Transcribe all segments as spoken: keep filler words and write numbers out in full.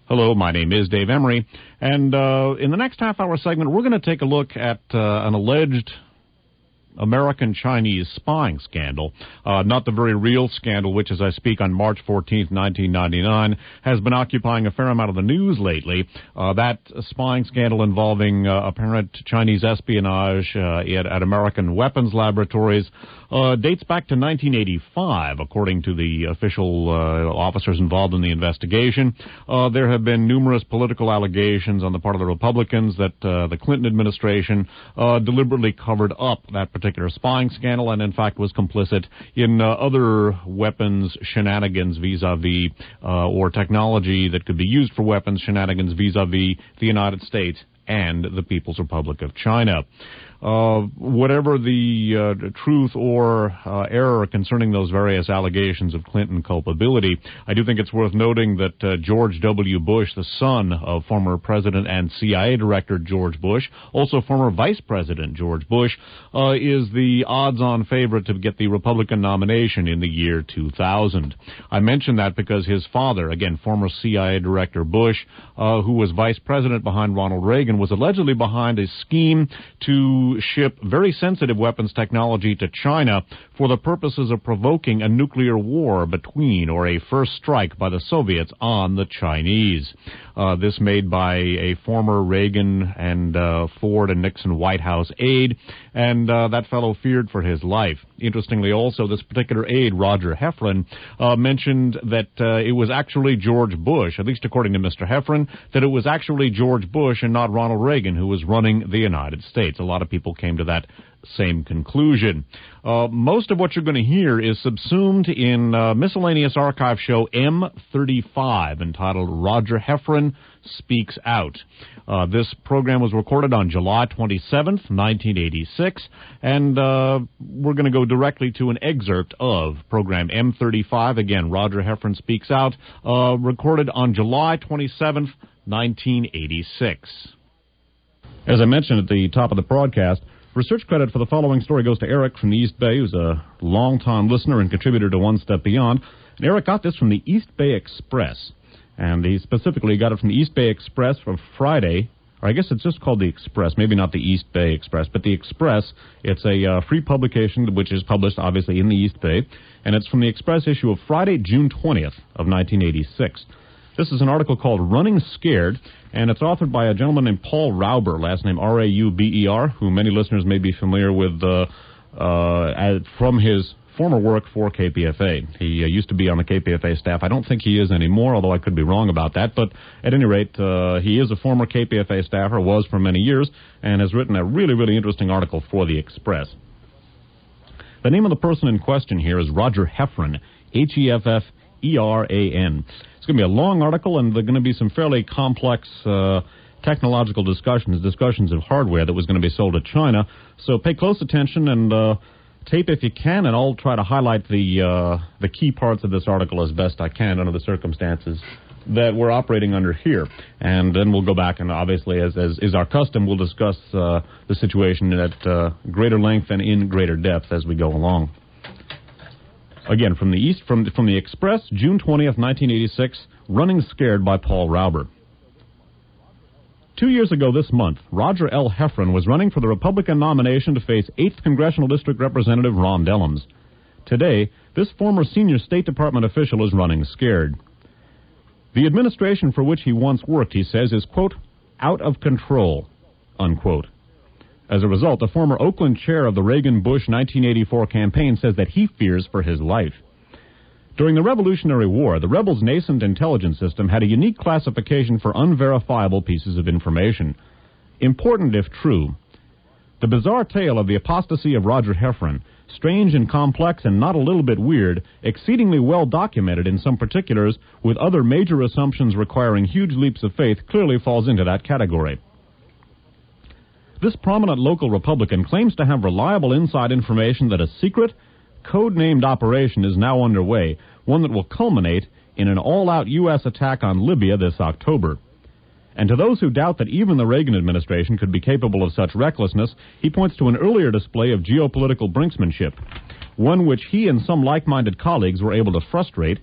Hello, my name is Dave Emery, and uh, in the next half-hour segment, we're going to take a look at uh, an alleged American-Chinese spying scandal, uh, not the very real scandal, which, as I speak, on March fourteenth, nineteen ninety-nine, has been occupying a fair amount of the news lately. Uh, that spying scandal involving uh, apparent Chinese espionage uh, at, at American weapons laboratories uh, dates back to nineteen eighty-five, according to the official uh, officers involved in the investigation. Uh, there have been numerous political allegations on the part of the Republicans that uh, the Clinton administration uh, deliberately covered up that particular spying scandal and, in fact, was complicit in uh, other weapons shenanigans vis-a-vis uh, or technology that could be used for weapons shenanigans vis-a-vis the United States and the People's Republic of China. Uh, whatever the uh, truth or uh, error concerning those various allegations of Clinton culpability, I do think it's worth noting that uh, George W. Bush, the son of former President and C I A Director George Bush, also former Vice President George Bush, uh, is the odds-on favorite to get the Republican nomination in the year two thousand. I mention that because his father, again, former C I A Director Bush, uh, who was Vice President behind Ronald Reagan, was allegedly behind a scheme to ship very sensitive weapons technology to China for the purposes of provoking a nuclear war between or a first strike by the Soviets on the Chinese. Uh, this made by a former Reagan and uh, Ford and Nixon White House aide, and uh, that fellow feared for his life. Interestingly, also, this particular aide, Roger Heffron, uh, mentioned that uh, it was actually George Bush, at least according to Mister Heffron, that it was actually George Bush and not Ronald Reagan who was running the United States. A lot of people came to that same conclusion. Uh, most of what you're going to hear is subsumed in uh, miscellaneous archive show M thirty-five, entitled Roger Heffron Speaks Out. Uh, this program was recorded on July twenty-seventh, nineteen eighty-six, and uh, we're going to go directly to an excerpt of program M thirty-five. Again, Roger Heffron Speaks Out, uh, recorded on July twenty-seventh, nineteen eighty-six. As I mentioned at the top of the broadcast, research credit for the following story goes to Eric from the East Bay, who's a longtime listener and contributor to One Step Beyond. And Eric got this from the East Bay Express, and he specifically got it from the East Bay Express for Friday, or I guess it's just called the Express, maybe not the East Bay Express, but the Express. It's a uh, free publication which is published, obviously, in the East Bay, and it's from the Express issue of Friday, June twentieth of nineteen eighty-six. This is an article called Running Scared, and it's authored by a gentleman named Paul Rauber, last name R A U B E R, who many listeners may be familiar with uh, uh, as, from his former work for K P F A. He uh, used to be on the K P F A staff. I don't think he is anymore, although I could be wrong about that. But at any rate, uh, he is a former K P F A staffer, was for many years, and has written a really, really interesting article for the Express. The name of the person in question here is Roger Heffron, H E F F E R A N. It's going to be a long article, and there are going to be some fairly complex uh, technological discussions, discussions of hardware that was going to be sold to China. So pay close attention and uh, tape if you can, and I'll try to highlight the uh, the key parts of this article as best I can under the circumstances that we're operating under here. And then we'll go back and, obviously, as, as is our custom, we'll discuss uh, the situation at uh, greater length and in greater depth as we go along. Again, from the East, from from the Express, June twentieth, nineteen eighty-six, Running Scared by Paul Rauber. Two years ago this month, Roger L. Heffron was running for the Republican nomination to face eighth Congressional District Representative Ron Dellums. Today, this former senior State Department official is running scared. The administration for which he once worked, he says, is, quote, out of control, unquote. As a result, the former Oakland chair of the Reagan-Bush nineteen eighty-four campaign says that he fears for his life. During the Revolutionary War, the rebels' nascent intelligence system had a unique classification for unverifiable pieces of information. Important if true. The bizarre tale of the apostasy of Roger Heffron, strange and complex and not a little bit weird, exceedingly well documented in some particulars, with other major assumptions requiring huge leaps of faith, clearly falls into that category. This prominent local Republican claims to have reliable inside information that a secret, code-named operation is now underway, one that will culminate in an all-out U S attack on Libya this October. And to those who doubt that even the Reagan administration could be capable of such recklessness, he points to an earlier display of geopolitical brinksmanship, one which he and some like-minded colleagues were able to frustrate,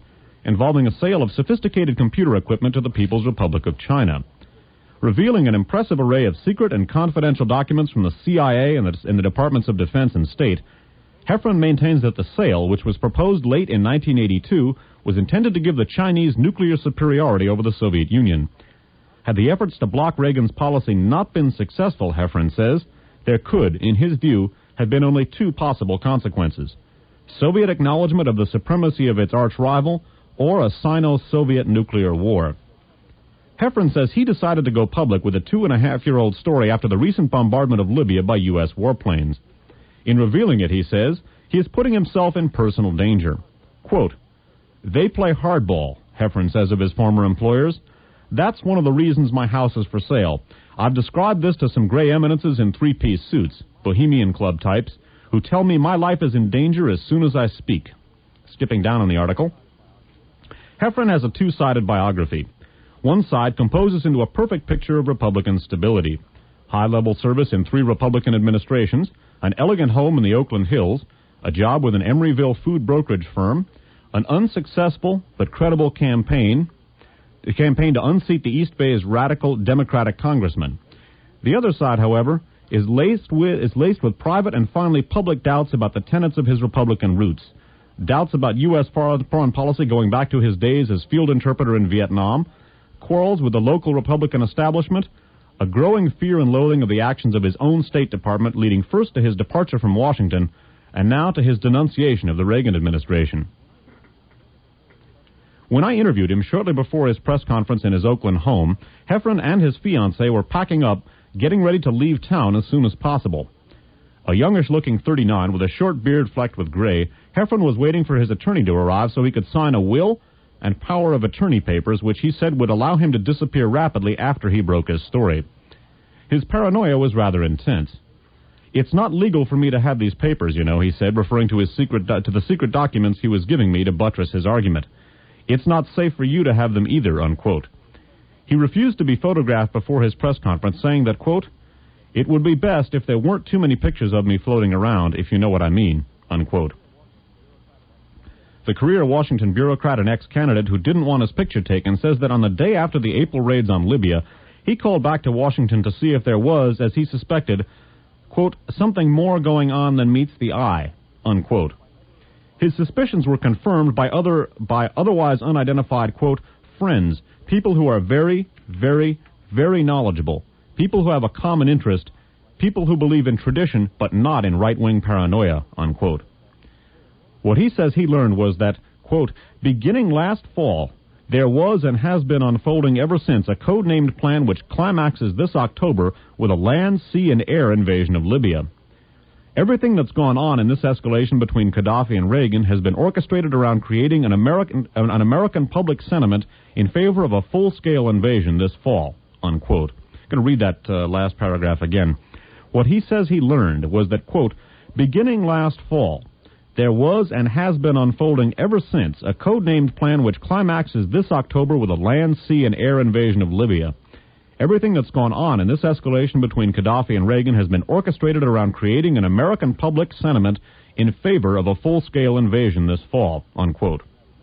involving a sale of sophisticated computer equipment to the People's Republic of China. Revealing an impressive array of secret and confidential documents from the C I A and the, and the Departments of Defense and State, Heffron maintains that the sale, which was proposed late in nineteen eighty-two, was intended to give the Chinese nuclear superiority over the Soviet Union. Had the efforts to block Reagan's policy not been successful, Heffron says, there could, in his view, have been only two possible consequences: Soviet acknowledgement of the supremacy of its arch-rival, or a Sino-Soviet nuclear war. Heffron says he decided to go public with a two-and-a-half-year-old story after the recent bombardment of Libya by U S warplanes. In revealing it, he says, he is putting himself in personal danger. Quote, "They play hardball," Heffron says of his former employers. "That's one of the reasons my house is for sale. I've described this to some gray eminences in three-piece suits, Bohemian Club types, who tell me my life is in danger as soon as I speak." Skipping down in the article, Heffron has a two-sided biography. One side composes into a perfect picture of Republican stability: high-level service in three Republican administrations, an elegant home in the Oakland Hills, a job with an Emeryville food brokerage firm, an unsuccessful but credible campaign, a campaign to unseat the East Bay's radical Democratic congressman. The other side, however, is laced with is laced with private and finally public doubts about the tenets of his Republican roots. Doubts about U S foreign policy going back to his days as field interpreter in Vietnam, quarrels with the local Republican establishment, a growing fear and loathing of the actions of his own State Department, leading first to his departure from Washington and now to his denunciation of the Reagan administration. When I interviewed him shortly before his press conference in his Oakland home, Heffron and his fiancée were packing up, getting ready to leave town as soon as possible. A youngish-looking thirty-nine with a short beard flecked with gray, Heffron was waiting for his attorney to arrive so he could sign a will and power of attorney papers, which he said would allow him to disappear rapidly after he broke his story. His paranoia was rather intense. "It's not legal for me to have these papers, you know," he said, referring to his secret do- to the secret documents he was giving me to buttress his argument. "It's not safe for you to have them either," unquote. He refused to be photographed before his press conference, saying that, quote, "It would be best if there weren't too many pictures of me floating around, if you know what I mean," unquote. The career Washington bureaucrat and ex-candidate who didn't want his picture taken says that on the day after the April raids on Libya, he called back to Washington to see if there was, as he suspected, quote, "something more going on than meets the eye," unquote. His suspicions were confirmed by other by otherwise unidentified, quote, "friends, people who are very, very, very knowledgeable, people who have a common interest, people who believe in tradition but not in right-wing paranoia," unquote. What he says he learned was that, quote, "beginning last fall, there was and has been unfolding ever since a code-named plan which climaxes this October with a land, sea, and air invasion of Libya. Everything that's gone on in this escalation between Gaddafi and Reagan has been orchestrated around creating an American an American public sentiment in favor of a full-scale invasion this fall," unquote. I'm going to read that uh, last paragraph again. What he says he learned was that, quote, "beginning last fall, there was and has been unfolding ever since a code-named plan which climaxes this October with a land, sea, and air invasion of Libya. Everything that's gone on in this escalation between Gaddafi and Reagan has been orchestrated around creating an American public sentiment in favor of a full-scale invasion this fall," unquote.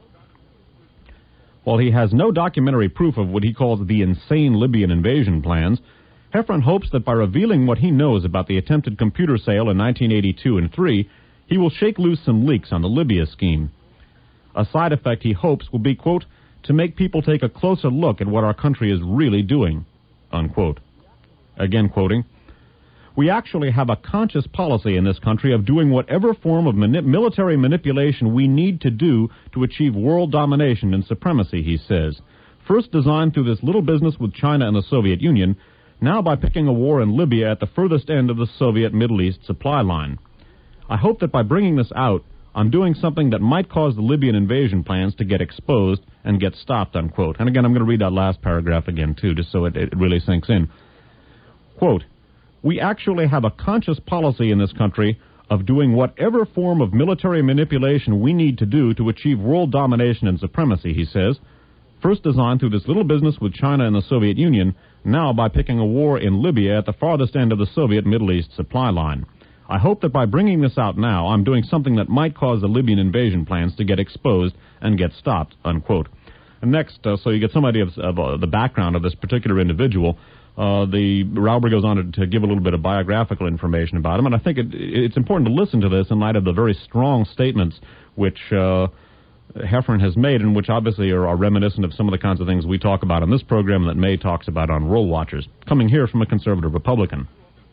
While he has no documentary proof of what he calls the insane Libyan invasion plans, Heffron hopes that by revealing what he knows about the attempted computer sale in nineteen eighty-two and three, he will shake loose some leaks on the Libya scheme. A side effect he hopes will be, quote, "to make people take a closer look at what our country is really doing," unquote. Again quoting, "We actually have a conscious policy in this country of doing whatever form of mani- military manipulation we need to do to achieve world domination and supremacy," he says. "First designed through this little business with China and the Soviet Union, now by picking a war in Libya at the furthest end of the Soviet Middle East supply line. I hope that by bringing this out, I'm doing something that might cause the Libyan invasion plans to get exposed and get stopped," unquote. And again, I'm going to read that last paragraph again, too, just so it, it really sinks in. Quote, "We actually have a conscious policy in this country of doing whatever form of military manipulation we need to do to achieve world domination and supremacy," he says. "First designed through this little business with China and the Soviet Union, now by picking a war in Libya at the farthest end of the Soviet Middle East supply line. I hope that by bringing this out now, I'm doing something that might cause the Libyan invasion plans to get exposed and get stopped, unquote. And next, uh, so you get some idea of, of uh, the background of this particular individual. Uh, the Rauber goes on to, to give a little bit of biographical information about him, and I think it, it's important to listen to this in light of the very strong statements which uh, Heffron has made, and which obviously are, are reminiscent of some of the kinds of things we talk about on this program that May talks about on World Watchers, coming here from a conservative Republican.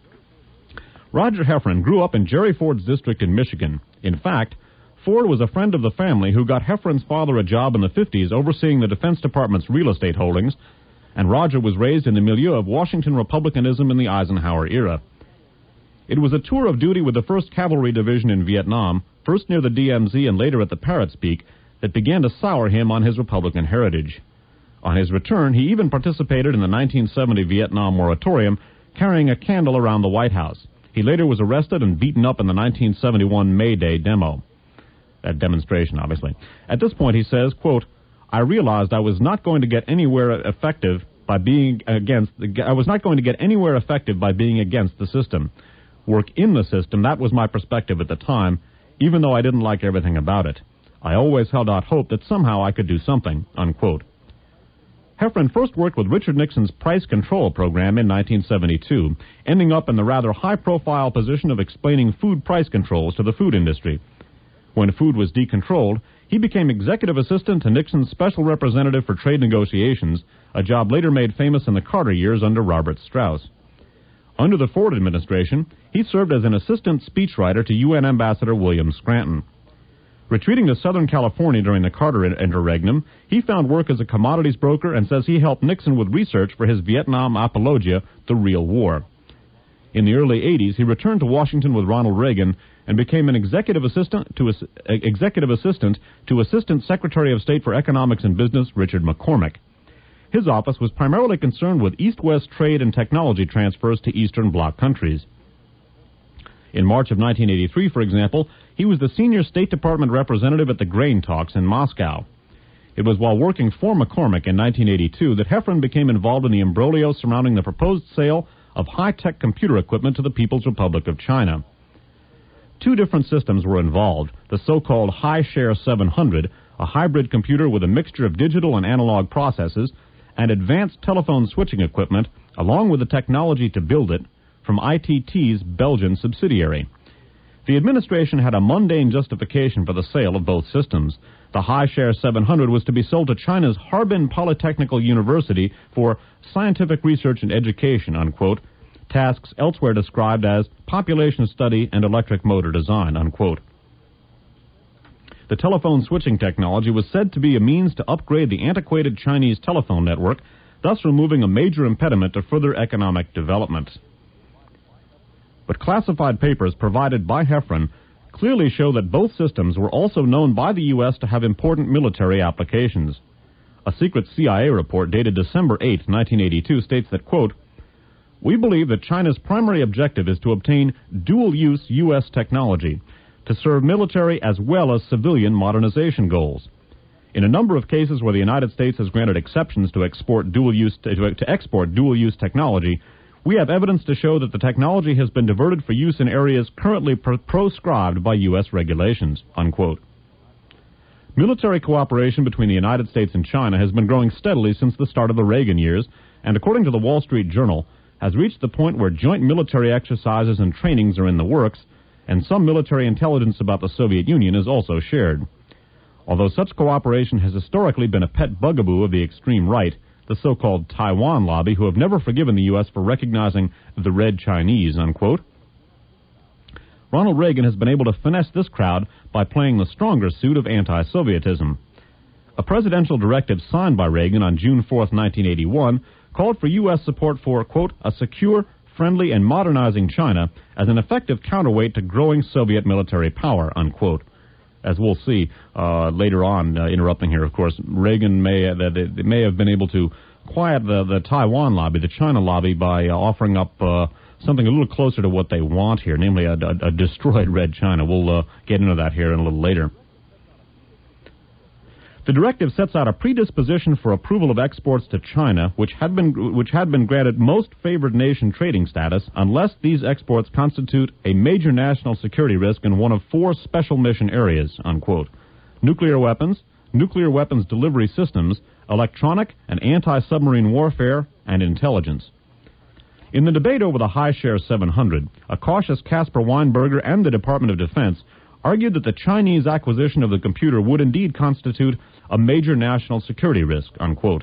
Roger Heffron grew up in Jerry Ford's district in Michigan. In fact, Ford was a friend of the family who got Heffron's father a job in the fifties overseeing the Defense Department's real estate holdings, and Roger was raised in the milieu of Washington Republicanism in the Eisenhower era. It was a tour of duty with the first Cavalry Division in Vietnam, first near the D M Z and later at the Parrots Peak, that began to sour him on his Republican heritage. On his return, he even participated in the nineteen seventy Vietnam moratorium, carrying a candle around the White House. He later was arrested and beaten up in the nineteen seventy-one May Day demo. That demonstration, obviously. At this point, he says, quote, I realized I was not going to get anywhere effective by being against, the, I was not going to get anywhere effective by being against the system. Work in the system, that was my perspective at the time, even though I didn't like everything about it. I always held out hope that somehow I could do something, unquote. Heffron first worked with Richard Nixon's price control program in nineteen seventy-two, ending up in the rather high-profile position of explaining food price controls to the food industry. When food was decontrolled, he became executive assistant to Nixon's special representative for trade negotiations, a job later made famous in the Carter years under Robert Strauss. Under the Ford administration, he served as an assistant speechwriter to U N Ambassador William Scranton. Retreating to Southern California during the Carter interregnum, he found work as a commodities broker and says he helped Nixon with research for his Vietnam apologia, The Real War. In the early eighties, he returned to Washington with Ronald Reagan and became an executive assistant to executive assistant to Assistant Secretary of State for Economics and Business Richard McCormick. His office was primarily concerned with East-West trade and technology transfers to Eastern Bloc countries. In March of nineteen eighty-three, for example, he was the senior State Department representative at the grain talks in Moscow. It was while working for McCormick in nineteen eighty-two that Heffron became involved in the imbroglio surrounding the proposed sale of high-tech computer equipment to the People's Republic of China. Two different systems were involved, the so-called Hi-Share seven hundred, a hybrid computer with a mixture of digital and analog processes, and advanced telephone switching equipment, along with the technology to build it, from I T T's Belgian subsidiary. The administration had a mundane justification for the sale of both systems. The Hi-Share seven hundred was to be sold to China's Harbin Polytechnical University for scientific research and education, unquote, tasks elsewhere described as population study and electric motor design, unquote. The telephone switching technology was said to be a means to upgrade the antiquated Chinese telephone network, thus removing a major impediment to further economic development. But classified papers provided by Heffron clearly show that both systems were also known by the U S to have important military applications. A secret C I A report dated December eighth, nineteen eighty-two states that, quote, we believe that China's primary objective is to obtain dual-use U S technology to serve military as well as civilian modernization goals. In a number of cases where the United States has granted exceptions to export dual-use to, to export dual-use technology, we have evidence to show that the technology has been diverted for use in areas currently pro- proscribed by U S regulations, unquote. Military cooperation between the United States and China has been growing steadily since the start of the Reagan years, and according to the Wall Street Journal, has reached the point where joint military exercises and trainings are in the works, and some military intelligence about the Soviet Union is also shared. Although such cooperation has historically been a pet bugaboo of the extreme right, the so-called Taiwan lobby, who have never forgiven the U S for recognizing the Red Chinese, unquote, Ronald Reagan has been able to finesse this crowd by playing the stronger suit of anti-Sovietism. A presidential directive signed by Reagan on June fourth, nineteen eighty-one, called for U S support for, quote, a secure, friendly, and modernizing China as an effective counterweight to growing Soviet military power, unquote. As we'll see uh, later on, uh, interrupting here, of course, Reagan may uh, they may have been able to quiet the, the Taiwan lobby, the China lobby, by uh, offering up uh, something a little closer to what they want here, namely a, a, a destroyed Red China. We'll uh, get into that here in a little later. The directive sets out a predisposition for approval of exports to China, which had been which had been granted most favored nation trading status, unless these exports constitute a major national security risk in one of four special mission areas, unquote. Nuclear weapons, nuclear weapons delivery systems, electronic and anti-submarine warfare, and intelligence. In the debate over the High-Share seven hundred, a cautious Caspar Weinberger and the Department of Defense argued that the Chinese acquisition of the computer would indeed constitute a major national security risk, unquote.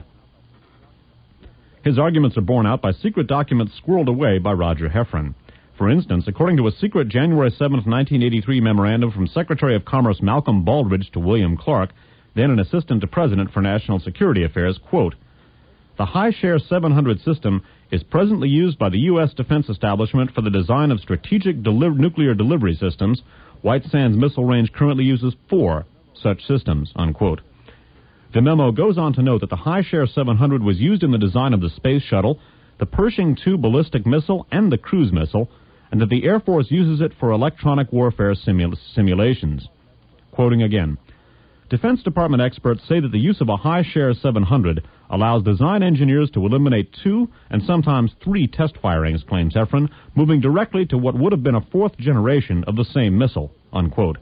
His arguments are borne out by secret documents squirreled away by Roger Heffron. For instance, according to a secret January seventh, nineteen eighty-three memorandum from Secretary of Commerce Malcolm Baldrige to William Clark, then an assistant to President for National Security Affairs, quote, "The High-Share seven hundred system is presently used by the U S defense establishment for the design of strategic deli- nuclear delivery systems. White Sands Missile Range currently uses four such systems," unquote. The memo goes on to note that the High-Share seven hundred was used in the design of the Space Shuttle, the Pershing two ballistic missile, and the cruise missile, and that the Air Force uses it for electronic warfare simul- simulations. Quoting again, Defense Department experts say that the use of a High-Share seven hundred allows design engineers to eliminate two and sometimes three test firings, claims Heffron, moving directly to what would have been a fourth generation of the same missile, unquote.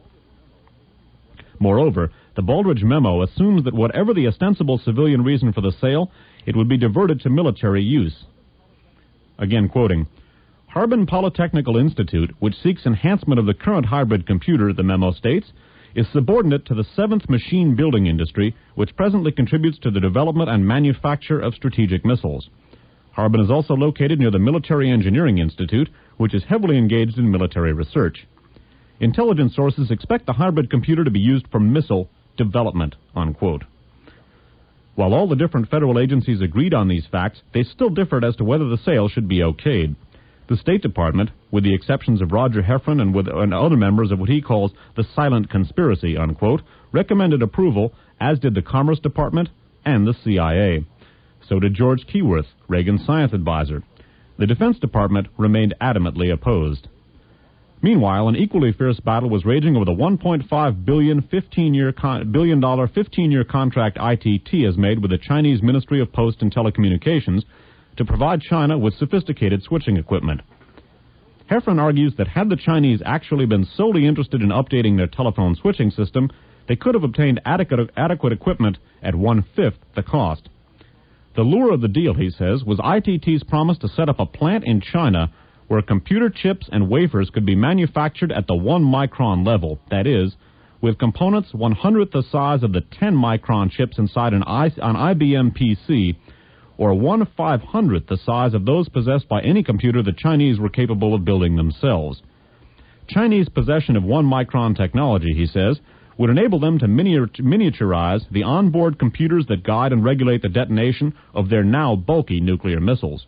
Moreover, the Baldrige memo assumes that whatever the ostensible civilian reason for the sale, it would be diverted to military use. Again quoting, Harbin Polytechnical Institute, which seeks enhancement of the current hybrid computer, the memo states, is subordinate to the seventh machine building industry, which presently contributes to the development and manufacture of strategic missiles. Harbin is also located near the Military Engineering Institute, which is heavily engaged in military research. Intelligence sources expect the hybrid computer to be used for missile development, unquote. While all the different federal agencies agreed on these facts, they still differed as to whether the sale should be okayed. The State Department, with the exceptions of Roger Heffron and with and other members of what he calls the silent conspiracy, unquote, recommended approval, as did the Commerce Department and the C I A. So did George Keyworth, Reagan's science advisor. The Defense Department remained adamantly opposed. Meanwhile, an equally fierce battle was raging over the one point five billion dollars fifteen-year con- billion dollar fifteen-year contract I T T has made with the Chinese Ministry of Post and Telecommunications to provide China with sophisticated switching equipment. Heffron argues that had the Chinese actually been solely interested in updating their telephone switching system, they could have obtained adequate, adequate equipment at one-fifth the cost. The lure of the deal, he says, was I T T's promise to set up a plant in China where computer chips and wafers could be manufactured at the one-micron level, that is, with components one-hundredth the size of the ten-micron chips inside an, I, an I B M P C, or one five-hundredth the size of those possessed by any computer the Chinese were capable of building themselves. Chinese possession of one-micron technology, he says, would enable them to miniaturize the onboard computers that guide and regulate the detonation of their now bulky nuclear missiles.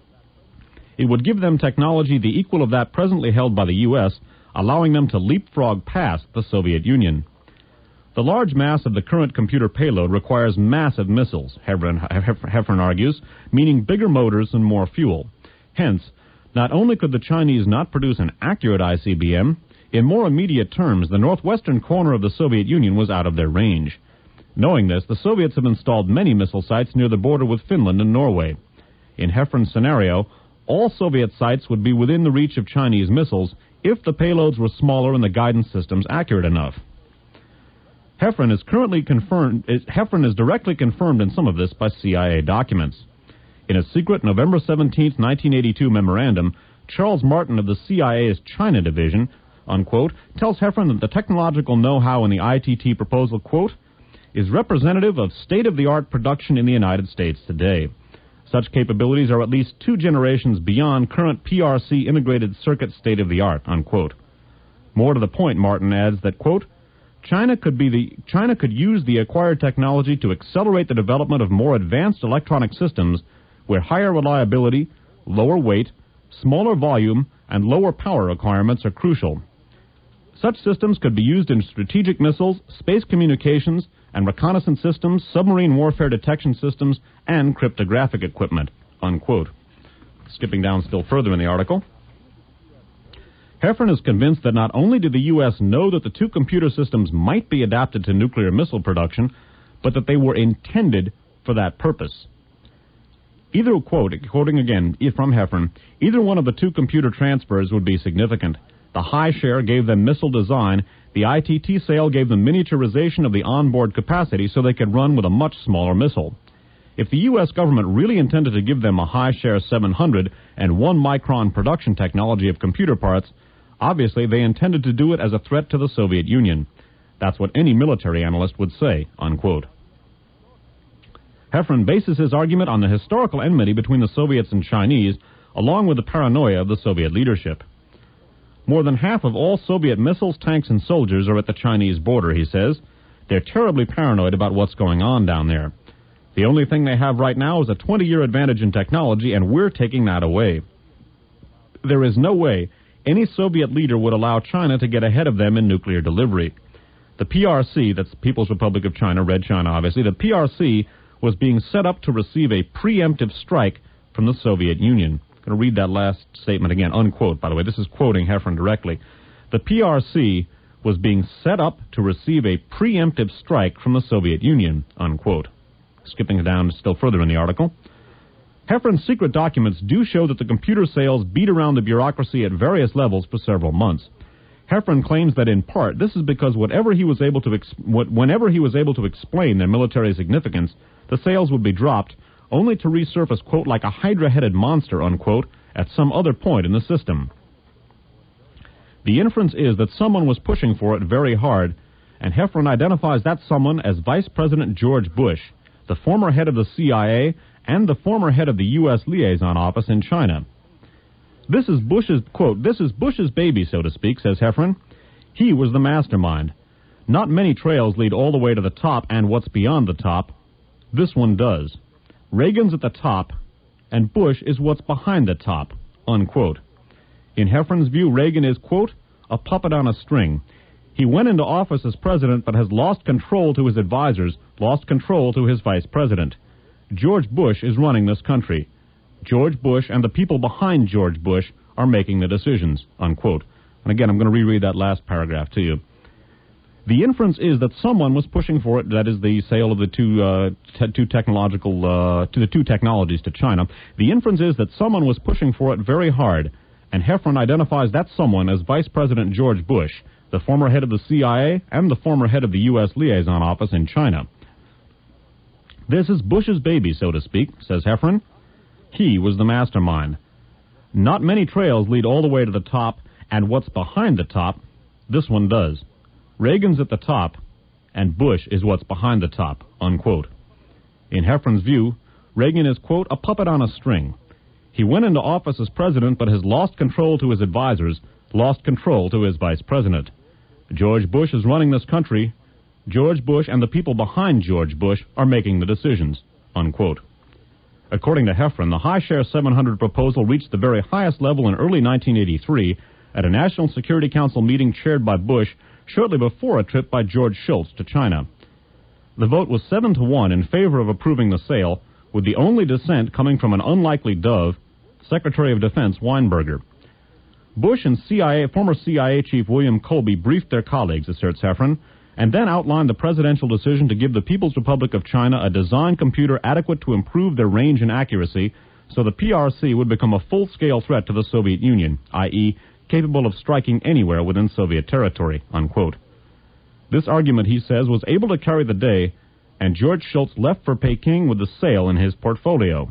It would give them technology the equal of that presently held by the U S, allowing them to leapfrog past the Soviet Union. The large mass of the current computer payload requires massive missiles, Heffron argues, meaning bigger motors and more fuel. Hence, not only could the Chinese not produce an accurate I C B M, in more immediate terms, the northwestern corner of the Soviet Union was out of their range. Knowing this, the Soviets have installed many missile sites near the border with Finland and Norway. In Heffron's scenario, all Soviet sites would be within the reach of Chinese missiles if the payloads were smaller and the guidance systems accurate enough. Heffron is currently confirmed. Is, Heffron is directly confirmed in some of this by C I A documents. In a secret November seventeenth, nineteen eighty-two memorandum, Charles Martin of the C I A's China Division, unquote, tells Heffron that the technological know-how in the I T T proposal, quote, is representative of state-of-the-art production in the United States today. Such capabilities are at least two generations beyond current P R C integrated circuit state-of-the-art, unquote. More to the point, Martin adds that, quote, China could be the China could use the acquired technology to accelerate the development of more advanced electronic systems where higher reliability, lower weight, smaller volume, and lower power requirements are crucial. Such systems could be used in strategic missiles, space communications, and reconnaissance systems, submarine warfare detection systems, and cryptographic equipment, unquote. Skipping down still further in the article. Heffron is convinced that not only did the U S know that the two computer systems might be adapted to nuclear missile production, but that they were intended for that purpose. Either, quote, quoting again from Heffron, either one of the two computer transfers would be significant. The high share gave them missile design. The I T T sale gave them miniaturization of the onboard capacity so they could run with a much smaller missile. If the U S government really intended to give them a high share seven hundred and one micron production technology of computer parts, obviously they intended to do it as a threat to the Soviet Union. That's what any military analyst would say, unquote. Heffron bases his argument on the historical enmity between the Soviets and Chinese, along with the paranoia of the Soviet leadership. More than half of all Soviet missiles, tanks, and soldiers are at the Chinese border, he says. They're terribly paranoid about what's going on down there. The only thing they have right now is a twenty-year advantage in technology, and we're taking that away. There is no way any Soviet leader would allow China to get ahead of them in nuclear delivery. The P R C, that's the People's Republic of China, Red China obviously, the P R C was being set up to receive a preemptive strike from the Soviet Union. I'm going to read that last statement again, unquote, by the way. This is quoting Heffron directly. The P R C was being set up to receive a preemptive strike from the Soviet Union, unquote. Skipping down still further in the article. Heffron's secret documents do show that the computer sales beat around the bureaucracy at various levels for several months. Heffron claims that in part this is because whatever he was able to ex- what, whenever he was able to explain their military significance, the sales would be dropped, only to resurface, quote, like a hydra-headed monster, unquote, at some other point in the system. The inference is that someone was pushing for it very hard, and Heffron identifies that someone as Vice President George Bush, the former head of the C I A and the former head of the U S Liaison Office in China. This is Bush's, quote, this is Bush's baby, so to speak, says Heffron. He was the mastermind. Not many trails lead all the way to the top and what's beyond the top. This one does. Reagan's at the top, and Bush is what's behind the top, unquote. In Heffron's view, Reagan is, quote, a puppet on a string. He went into office as president but has lost control to his advisors, lost control to his vice president. George Bush is running this country. George Bush and the people behind George Bush are making the decisions, unquote. And again, I'm going to reread that last paragraph to you. The inference is that someone was pushing for it, that is the sale of the two, uh, te- two technological, uh, to the two technologies to China. The inference is that someone was pushing for it very hard, and Heffron identifies that someone as Vice President George Bush, the former head of the C I A and the former head of the U S Liaison Office in China. This is Bush's baby, so to speak, says Heffron. He was the mastermind. Not many trails lead all the way to the top, and what's behind the top, this one does. Reagan's at the top, and Bush is what's behind the top, unquote. In Heffron's view, Reagan is, quote, a puppet on a string. He went into office as president but has lost control to his advisors, lost control to his vice president. George Bush is running this country. George Bush and the people behind George Bush are making the decisions, unquote. According to Heffron, the high-share seven hundred proposal reached the very highest level in early nineteen eighty-three at a National Security Council meeting chaired by Bush shortly before a trip by George Shultz to China. The vote was seven to one in favor of approving the sale, with the only dissent coming from an unlikely dove, Secretary of Defense Weinberger. Bush and C I A, former C I A Chief William Colby briefed their colleagues, asserts Heffron, and then outlined the presidential decision to give the People's Republic of China a design computer adequate to improve their range and accuracy so the P R C would become a full-scale threat to the Soviet Union, that is, capable of striking anywhere within Soviet territory, unquote. This argument, he says, was able to carry the day, and George Shultz left for Peking with the sale in his portfolio.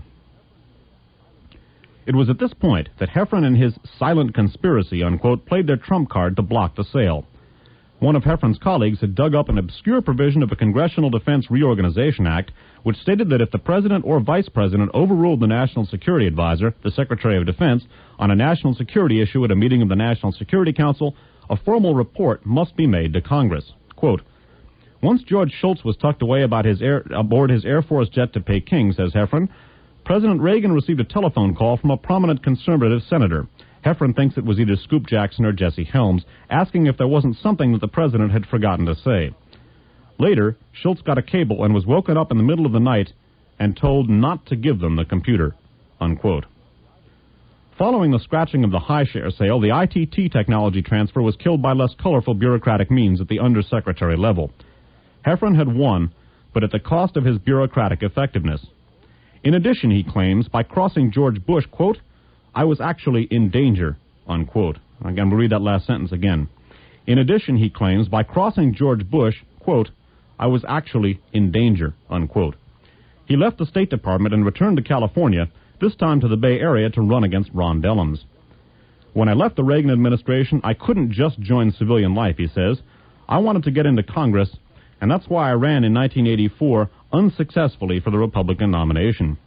It was at this point that Heffron and his silent conspiracy, unquote, played their trump card to block the sale. One of Heffron's colleagues had dug up an obscure provision of the Congressional Defense Reorganization Act, which stated that if the president or vice president overruled the National Security Advisor, the Secretary of Defense, on a national security issue at a meeting of the National Security Council, a formal report must be made to Congress. Quote, once George Shultz was tucked away about his air, aboard his Air Force jet to Peking, says Heffron, President Reagan received a telephone call from a prominent conservative senator. Heffron thinks it was either Scoop Jackson or Jesse Helms, asking if there wasn't something that the president had forgotten to say. Later, Shultz got a cable and was woken up in the middle of the night and told not to give them the computer, unquote. Following the scratching of the high-share sale, the I T T technology transfer was killed by less colorful bureaucratic means at the undersecretary level. Heffron had won, but at the cost of his bureaucratic effectiveness. In addition, he claims, by crossing George Bush, quote, I was actually in danger, unquote. Again, we'll read that last sentence again. In addition, he claims, by crossing George Bush, quote, I was actually in danger, unquote. He left the State Department and returned to California, this time to the Bay Area, to run against Ron Dellums. When I left the Reagan administration, I couldn't just join civilian life, he says. I wanted to get into Congress, and that's why I ran in nineteen eighty-four unsuccessfully for the Republican nomination.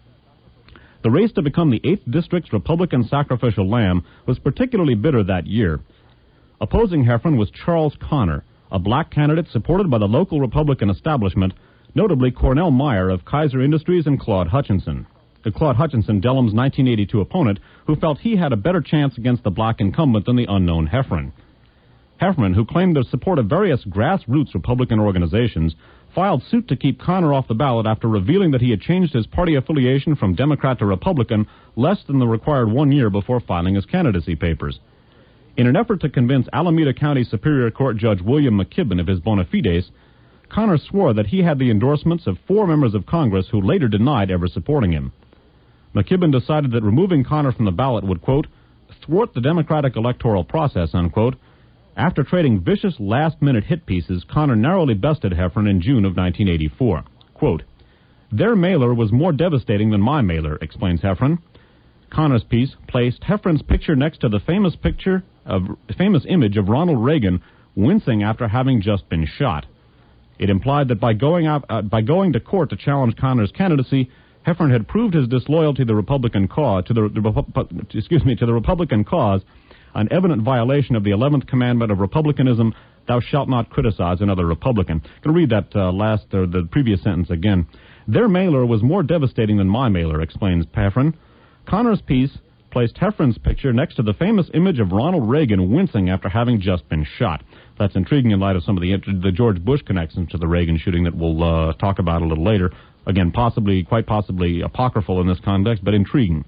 The race to become the eighth District's Republican sacrificial lamb was particularly bitter that year. Opposing Heffron was Charles Connor, a black candidate supported by the local Republican establishment, notably Cornell Meyer of Kaiser Industries and Claude Hutchinson. Uh, Claude Hutchinson, Dellums' nineteen eighty-two opponent, who felt he had a better chance against the black incumbent than the unknown Heffron. Heffron, who claimed the support of various grassroots Republican organizations, filed suit to keep Connor off the ballot after revealing that he had changed his party affiliation from Democrat to Republican less than the required one year before filing his candidacy papers. In an effort to convince Alameda County Superior Court Judge William McKibben of his bona fides, Connor swore that he had the endorsements of four members of Congress who later denied ever supporting him. McKibben decided that removing Connor from the ballot would, quote, thwart the Democratic electoral process, unquote. After trading vicious last-minute hit pieces, Connor narrowly bested Heffron in June of nineteen eighty-four. Quote, their mailer was more devastating than my mailer, explains Heffron. Connor's piece placed Heffron's picture next to the famous picture of famous image of Ronald Reagan wincing after having just been shot. It implied that by going out, uh, by going to court to challenge Connor's candidacy, Heffron had proved his disloyalty to the Republican cause, to the, the excuse me, to the Republican cause, an evident violation of the eleventh commandment of republicanism, thou shalt not criticize another Republican. I'm going to read that uh, last, or the previous sentence again. Their mailer was more devastating than my mailer, explains Heffron. Connor's piece placed Heffron's picture next to the famous image of Ronald Reagan wincing after having just been shot. That's intriguing in light of some of the, the George Bush connections to the Reagan shooting that we'll uh, talk about a little later. Again, possibly, quite possibly apocryphal in this context, but intriguing.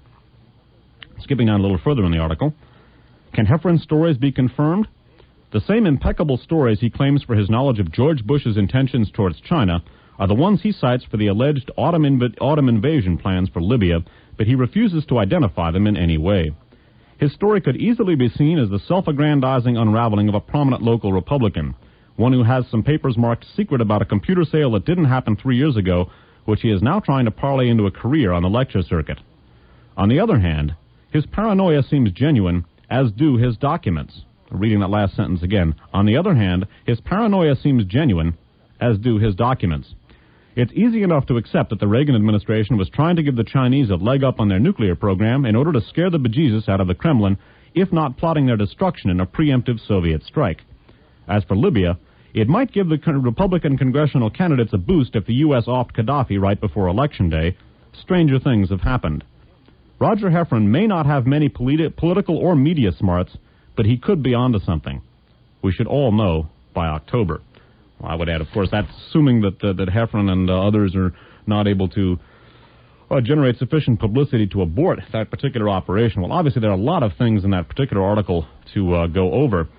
Skipping down a little further in the article. Can Heffron's stories be confirmed? The same impeccable stories he claims for his knowledge of George Bush's intentions towards China are the ones he cites for the alleged autumn, inv- autumn invasion plans for Libya, but he refuses to identify them in any way. His story could easily be seen as the self-aggrandizing unraveling of a prominent local Republican, one who has some papers marked secret about a computer sale that didn't happen three years ago, which he is now trying to parlay into a career on the lecture circuit. On the other hand, his paranoia seems genuine, as do his documents. Reading that last sentence again. On the other hand, his paranoia seems genuine, as do his documents. It's easy enough to accept that the Reagan administration was trying to give the Chinese a leg up on their nuclear program in order to scare the bejesus out of the Kremlin, if not plotting their destruction in a preemptive Soviet strike. As for Libya, it might give the Republican congressional candidates a boost if the U S offed Gaddafi right before Election Day. Stranger things have happened. Roger Heffron may not have many politi- political or media smarts, but he could be onto something. We should all know by October. Well, I would add, of course, that's assuming that uh, that Heffron and uh, others are not able to uh, generate sufficient publicity to abort that particular operation. Well, obviously, there are a lot of things in that particular article to uh, go over.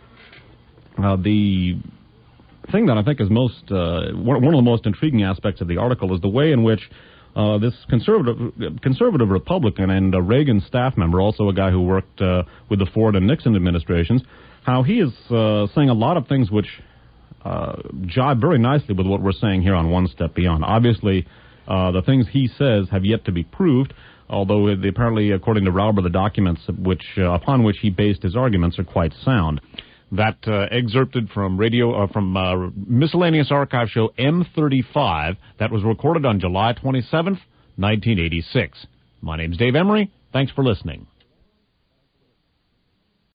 Uh, the thing that I think is most uh, one, one of the most intriguing aspects of the article is the way in which Uh, this conservative conservative Republican and a Reagan staff member, also a guy who worked uh, with the Ford and Nixon administrations, how he is uh, saying a lot of things which uh, jibe very nicely with what we're saying here on One Step Beyond. Obviously, uh, the things he says have yet to be proved, although they apparently, according to Rauber, the documents which uh, upon which he based his arguments are quite sound. That uh, excerpted from radio uh, from uh, Miscellaneous Archive Show M thirty-five. That was recorded on July twenty-seventh, nineteen eighty-six. My name's Dave Emery. Thanks for listening.